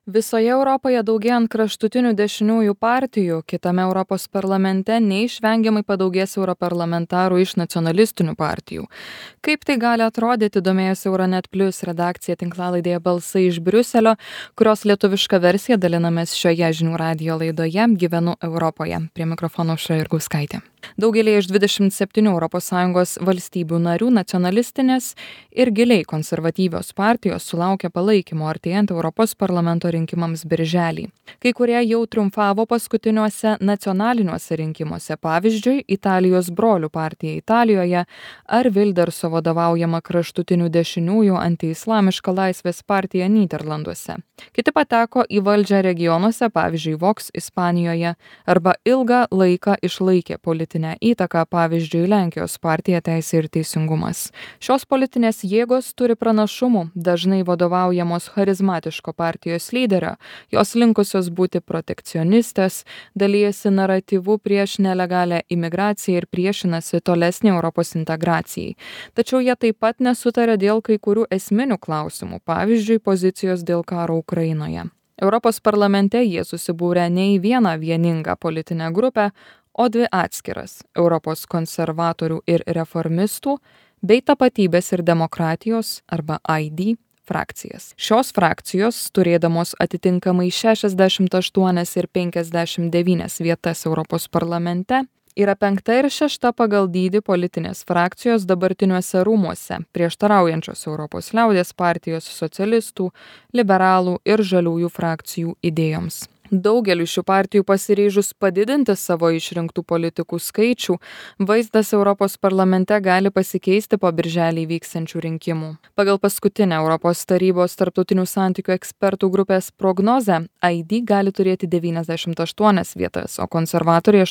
Visoje Europoje daugėjant kraštutinių dešiniųjų partijų, kitame Europos parlamente neišvengiamai padaugės europarlamentarų iš nacionalistinių partijų. Kaip tai gali atrodyti, domėjosi Euronet Plus redakcija tinklalaidėje Balsai iš Briuselio, kurios lietuvišką versiją dalinamės šioje žinių radijo laidoje Gyvenu Europoje. Prie mikrofono Aušra Jurgauskaitė. Daugelį iš 27 ES valstybių narių nacionalistinės ir giliai konservatyvios partijos sulaukia palaikymo artėjant Europos parlamento rinkimams birželį. Kai kurie jau triumfavo paskutiniuose nacionaliniuose rinkimuose, pavyzdžiui, Italijos brolių partija Italijoje ar Vilderso vadovaujama kraštutinių dešiniųjų antiislamiška Laisvės partija Nyderlanduose. Kiti pateko į valdžią regionuose, pavyzdžiui, Vox Ispanijoje, arba ilgą laiką išlaikė politinę įtaką, pavyzdžiui, Lenkijos partija Teisė ir teisingumas. Šios politinės jėgos turi pranašumų, dažnai vadovaujamos charizmatiško partijos lyderio, jos linkusios būti protekcionistės, dalijasi naratyvu prieš nelegalią imigraciją ir priešinasi tolesnį Europos integracijai. Tačiau jie taip pat nesutarė dėl kai kurių esminių klausimų, pavyzdžiui, pozicijos dėl karo Ukrainoje. Europos parlamente jie susibūrė ne į vieną vieningą politinę grupę, o dvi atskiras – Europos konservatorių ir reformistų bei Tapatybės ir demokratijos arba ID frakcijas. Šios frakcijos, turėdamos atitinkamai 68 ir 59 vietas Europos parlamente, yra 5. ir 6. pagal dydį politinės frakcijos dabartiniuose rūmuose, prieštaraujančios Europos liaudies partijos, socialistų, liberalų ir žaliųjų frakcijų idėjoms. Daugeliu šių partijų pasiryžus padidinti savo išrinktų politikų skaičių, vaizdas Europos parlamente gali pasikeisti po birželį vyksiančių rinkimų. Pagal paskutinę Europos tarybos tarptautinių santykių ekspertų grupės prognozę, ID gali turėti 98 vietas, o konservatoriai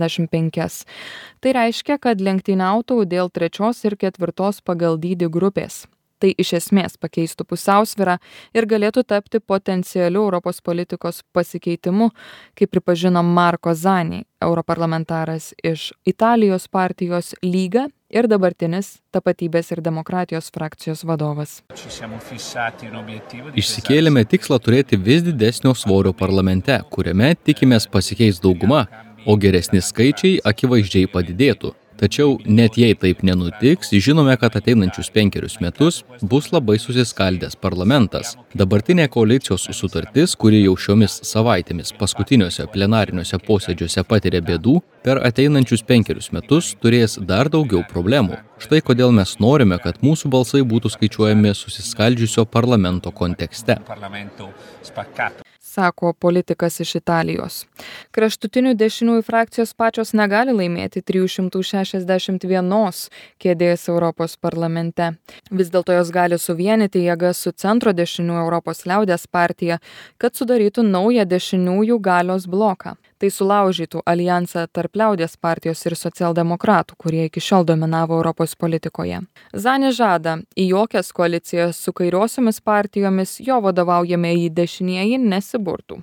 85. Tai reiškia, kad lenktyniautų dėl 3. ir 4. pagal dydį grupės. Tai iš esmės pakeistų pusiausvyrą ir galėtų tapti potencialiu Europos politikos pasikeitimu, kaip pripažino Marco Zanni, europarlamentaras iš Italijos partijos Lyga ir dabartinis Tapatybės ir demokratijos frakcijos vadovas. Išsikėlėme tikslą turėti vis didesnio svorio parlamente, kuriame tikimės pasikeis dauguma, o geresni skaičiai akivaizdžiai padidėtų. Tačiau net jei taip nenutiks, žinome, kad ateinančius 5 metus bus labai susiskaldęs parlamentas. Dabartinė koalicijos sutartis, kuri jau šiomis savaitėmis paskutiniuose plenariniuose posėdžiuose patiria bėdų, per ateinančius 5 metus turės dar daugiau problemų. Štai kodėl mes norime, kad mūsų balsai būtų skaičiuojami susiskaldžiusio parlamento kontekste, sako politikas iš Italijos. Kraštutinių dešiniųjų frakcijos pačios negali laimėti 361 kėdės Europos parlamente. Vis dėlto jos gali suvienyti jėgas su centro dešinių Europos liaudies partija, kad sudarytų naują dešiniųjų galios bloką. Tai sulaužytų alijansą tarp liaudies partijos ir socialdemokratų, kurie iki šiol dominavo Europos politikoje. Zanni žada, į jokias koalicijas su kairiosiomis partijomis jo vadovaujamieji dešinieji nesiburtų.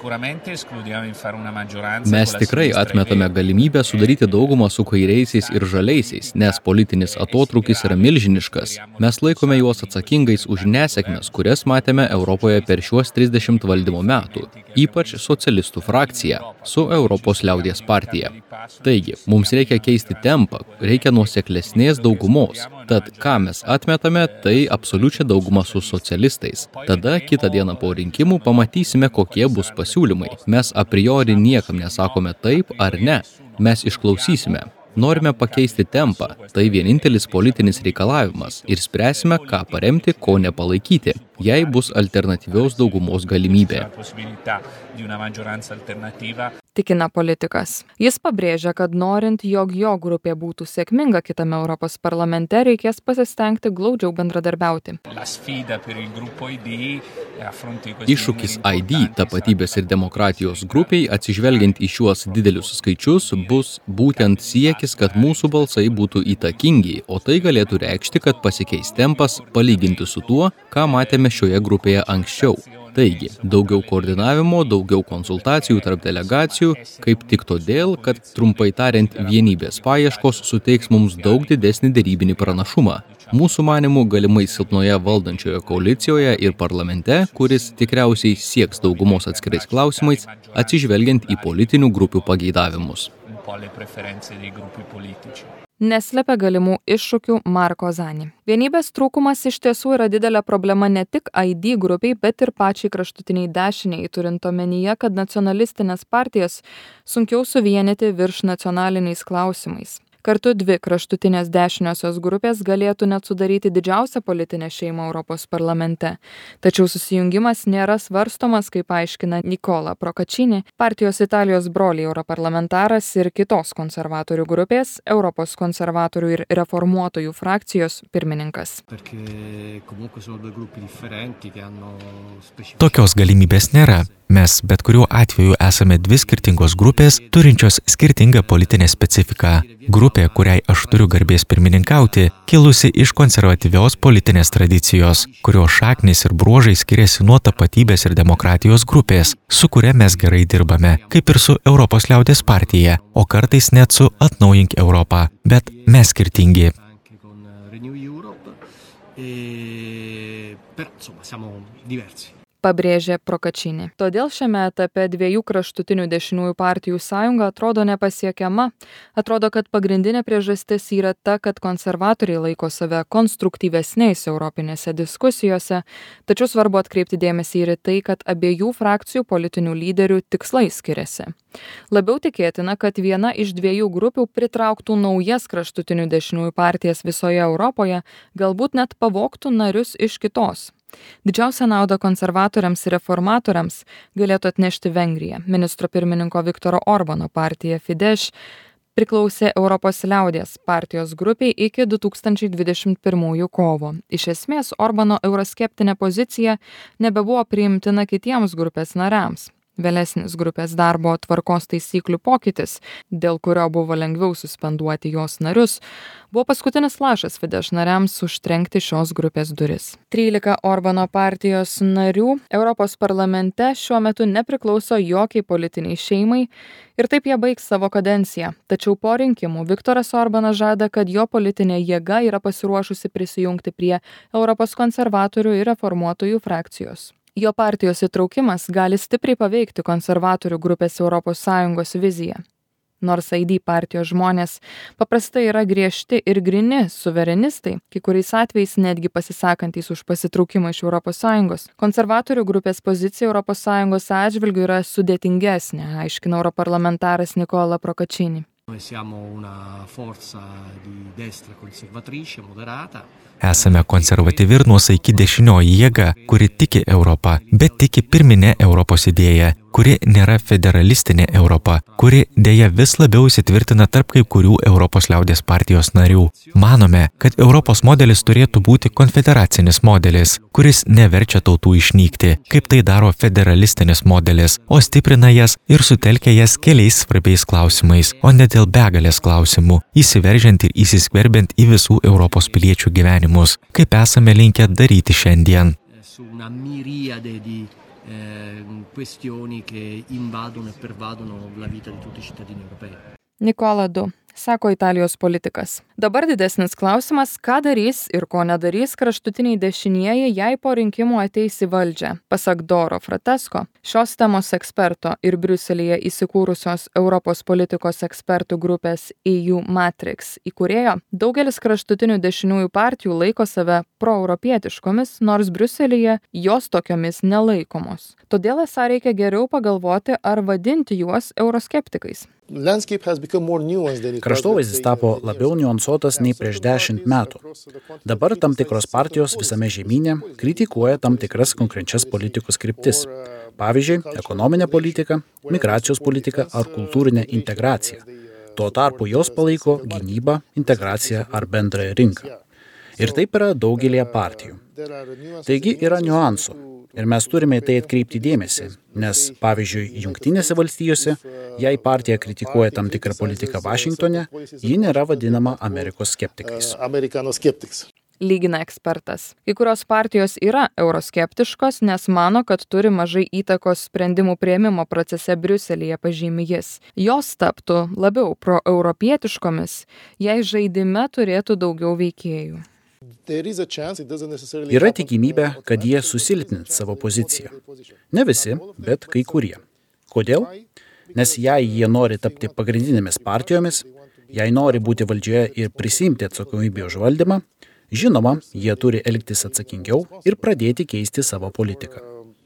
Mes tikrai atmetame galimybę sudaryti daugumą su kairiaisiais ir žaliaisiais, nes politinis atotrūkis yra milžiniškas. Mes laikome juos atsakingais už nesėkmes, kurias matėme Europoje per šiuos 30 valdymo metų, ypač socialistų frakciją su Europos liaudies partija. Taigi, mums reikia keisti tempą, reikia nuoseklesnės daugumos. Tad, ką mes atmetame, tai absoliučią daugumą su socialistais. Tada, kitą dieną po rinkimų, pamatysime, kokie bus pasiūlymai. Mes a priori niekam nesakome taip ar ne. Mes išklausysime. Norime pakeisti tempą. Tai vienintelis politinis reikalavimas ir spręsime, ką paremti, ko nepalaikyti, jei bus alternatyvios daugumos galimybė. Tikina politikas. Jis pabrėžia, kad norint, jog jo grupė būtų sėkminga kitame Europos parlamente, reikės pasistengti glaudžiau bendradarbiauti. Iššūkis ID, Tapatybės ir demokratijos grupiai, atsižvelgiant į šiuos didelius skaičius, bus būtent siekis, kad mūsų balsai būtų įtakingi, o tai galėtų reikšti, kad pasikeis tempas palyginti su tuo, ką matėme šioje grupėje anksčiau. Taigi, daugiau koordinavimo, daugiau konsultacijų tarp delegacijų, kaip tik todėl, kad, trumpai tariant, vienybės paieškos suteiks mums daug didesnį derybinį pranašumą. Mūsų manimų galimai silpnoje valdančioje koalicijoje ir parlamente, kuris tikriausiai sieks daugumos atskirais klausimais, atsižvelgiant į politinių grupių pageidavimus. Neslepia galimų iššūkių Marko Zani. Vienybės trūkumas iš tiesų yra didelė problema ne tik ID grupiai, bet ir pačiai kraštutiniai dešiniai, turint omenyje, kad nacionalistinės partijas sunkiau suvienyti virš nacionaliniais klausimais. Kartu dvi kraštutinės dešiniosios grupės galėtų net sudaryti didžiausią politinę šeimą Europos parlamente. Tačiau susijungimas nėra svarstomas, kaip aiškina Nicola Procaccini, partijos Italijos broliai europarlamentaras ir kitos konservatorių grupės, Europos konservatorių ir reformuotojų frakcijos pirmininkas. Tokios galimybės nėra. Mes bet kuriuo atveju esame dvi skirtingos grupės, turinčios skirtingą politinę specifiką. Grupė, kuriai aš turiu garbės pirmininkauti, kilusi iš konservatyvios politinės tradicijos, kurios šaknys ir bruožai skiriasi nuo tapatybės ir demokratijos grupės, su kuria mes gerai dirbame, kaip ir su Europos liaudies partija, o kartais net su Atnaujink Europą, bet mes skirtingi. Pabrėžė Procaccini. Todėl šiame etape dviejų kraštutinių dešiniųjų partijų sąjunga atrodo nepasiekiama. Atrodo, kad pagrindinė priežastis yra ta, kad konservatoriai laiko save konstruktyvesniais europinėse diskusijose, tačiau svarbu atkreipti dėmesį ir į tai, kad abiejų frakcijų politinių lyderių tikslai skiriasi. Labiau tikėtina, kad viena iš dviejų grupių pritrauktų naujas kraštutinių dešiniųjų partijas visoje Europoje, galbūt net pavogtų narius iš kitos. Didžiausią naudą konservatoriams ir reformatoriams galėtų atnešti Vengrija. Ministro pirmininko Viktoro Orbano partija Fidesz priklausė Europos liaudies partijos grupiai iki 2021 kovo. Iš esmės, Orbano euroskeptinė pozicija nebebuvo priimtina kitiems grupės nariams. Vėlesnis grupės darbo tvarkos taisyklių pokytis, dėl kurio buvo lengviau suspenduoti jos narius, buvo paskutinis lašas Fidesz nariams užtrenkti šios grupės duris. 13 Orbano partijos narių Europos parlamente šiuo metu nepriklauso jokiai politiniai šeimai ir taip jie baigs savo kadenciją. Tačiau po rinkimų Viktoras Orbanas žada, kad jo politinė jėga yra pasiruošusi prisijungti prie Europos konservatorių ir reformuotojų frakcijos. Jo partijos įtraukimas gali stipriai paveikti konservatorių grupės ES viziją. Nors ID partijos žmonės paprastai yra griežti ir gryni suverenistai, kai kuriais atvejais netgi pasisakantys už pasitraukimą iš ES, konservatorių grupės pozicija ES atžvilgiu yra sudėtingesnė, aiškina europarlamentaras Nicola Procaccini. Esame konservatyvi ir nuosaiki dešinioji jėga, kuri tiki Europą, bet tiki pirminę Europos idėją, kuri nėra federalistinė Europa, kuri dėja vis labiau įsitvirtina tarp kai kurių Europos liaudies partijos narių. Manome, kad Europos modelis turėtų būti konfederacinis modelis, kuris neverčia tautų išnykti, kaip tai daro federalistinis modelis, o stiprina jas ir sutelkia jas keliais svarbiais klausimais, o ne dėl begalės klausimų, įsiveržiant ir įsiskverbiant į visų Europos piliečių gyvenimus, kaip esame linkę daryti šiandien. Questioni che invadono e pervadono la vita di tutti i cittadini europei. Nicola II, sako Italijos politikas. Dabar didesnis klausimas, ką darys ir ko nedarys kraštutiniai dešinieji, jei po rinkimų ateis į valdžią. Pasak Doro Fratesko, šios temos eksperto ir Briuselyje įsikūrusios Europos politikos ekspertų grupės EU Matrix įkūrėjo, daugelis kraštutinių dešiniųjų partijų laiko save proeuropietiškomis, nors Briuselyje jos tokiomis nelaikomos. Todėl esą reikia geriau pagalvoti, ar vadinti juos euroskeptikais. Kraštovaizdis tapo labiau niuansuotas nei prieš 10 metų. Dabar tam tikros partijos visame žemyne kritikuoja tam tikras konkrečias politikos kryptis. Pavyzdžiui, ekonominė politika, migracijos politika ar kultūrinė integracija. Tuo tarpu jos palaiko gynybą, integraciją ar bendrąją rinką. Ir taip yra daugelėje partijų. Taigi yra niuansų. Ir mes turime į tai atkreipti dėmesį, nes, pavyzdžiui, Jungtinėse valstijose, jei partija kritikuoja tam tikrą politiką Vašingtone, ji nėra vadinama Amerikos skeptikais. lygina ekspertas. Kai kurios partijos yra euroskeptiškos, nes mano, kad turi mažai įtakos sprendimų priėmimo procese Briuselyje, pažymi jis. Jos taptų labiau proeuropietiškomis, jei žaidime turėtų daugiau veikėjų. Yra tikimybė, kad jie susilpnins savo poziciją. Ne visi, bet kai kurie. Kodėl? Nes jei jie nori tapti pagrindinėmis partijomis, jei nori būti valdžioje ir prisimti atsakomybę už valdymą, žinoma, jie turi elgtis atsakingiau ir pradėti keisti savo politiką.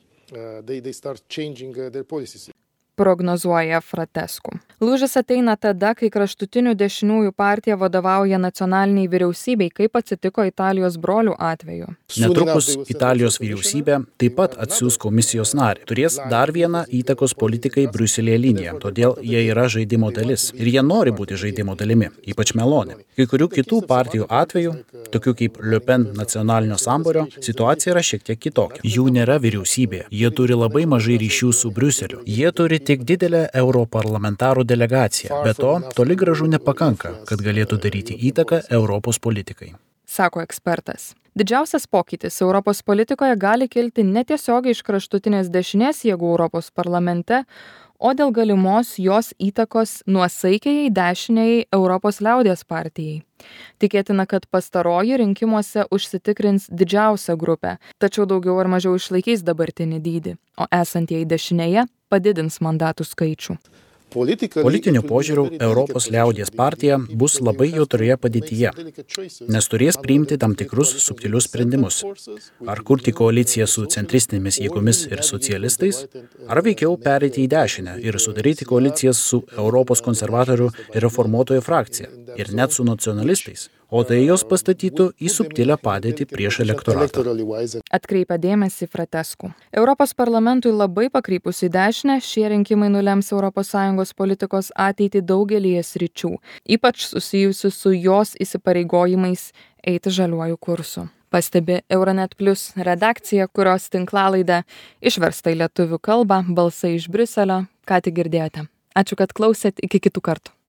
Prognozuoja Fratescu. Lūžis ateina tada, kai kraštutinių dešiniųjų partija vadovauja nacionaliniai vyriausybei, kaip atsitiko Italijos brolių atveju. Netrukus Italijos vyriausybė taip pat atsiųs komisijos narį. Turės dar vieną įtakos politikai Briuselyje liniją, todėl jie yra žaidimo dalis. Ir jie nori būti žaidimo dalimi, ypač Meloni. Kai kurių kitų partijų atveju, tokių kaip Le Pen nacionalinio sambūrio, situacija yra šiek tiek kitokia. Jų nėra vyriausybė, jie turi labai mažai ryšių su Briuseliu. Jie turi tik didelę europarlamentarų delegaciją. Be to, toli gražu nepakanka, kad galėtų daryti įtaką Europos politikai. Sako ekspertas. Didžiausias pokytis Europos politikoje gali kilti netiesiogiai iš kraštutinės dešinės jėgų Europos parlamente, o dėl galimos jos įtakos nuosaikiai dešiniai Europos liaudies partijai. Tikėtina, kad pastaroji rinkimuose užsitikrins didžiausią grupę, tačiau daugiau ar mažiau išlaikys dabartinį dydį, o esantieji dešinėje padidins mandatų skaičių. Politiniu požiūriu Europos liaudies partija bus labai jautrioje padėtyje, nes turės priimti tam tikrus subtilius sprendimus. Ar kurti koaliciją su centristinėmis jėgomis ir socialistais, ar veikiau pereiti į dešinę ir sudaryti koalicijas su Europos konservatorių ir reformuotojų frakcija ir net su nacionalistais, o tai jos pastatytų į subtilę padėtį prieš elektoratą. Atkreipia dėmesį Fratescu. Europos parlamentui labai pakrypus į dešinę, šie rinkimai nulems ES politikos ateitį daugelyje sričių, ypač susijusių su jos įsipareigojimais eiti žaliuoju kursu. Pastebi Euronet Plus redakcija, kurios tinklalaidę išversta į lietuvių kalbą Balsai iš Briuselio, ką tik girdėjote. Ačiū, kad klausėt, iki kitų kartų.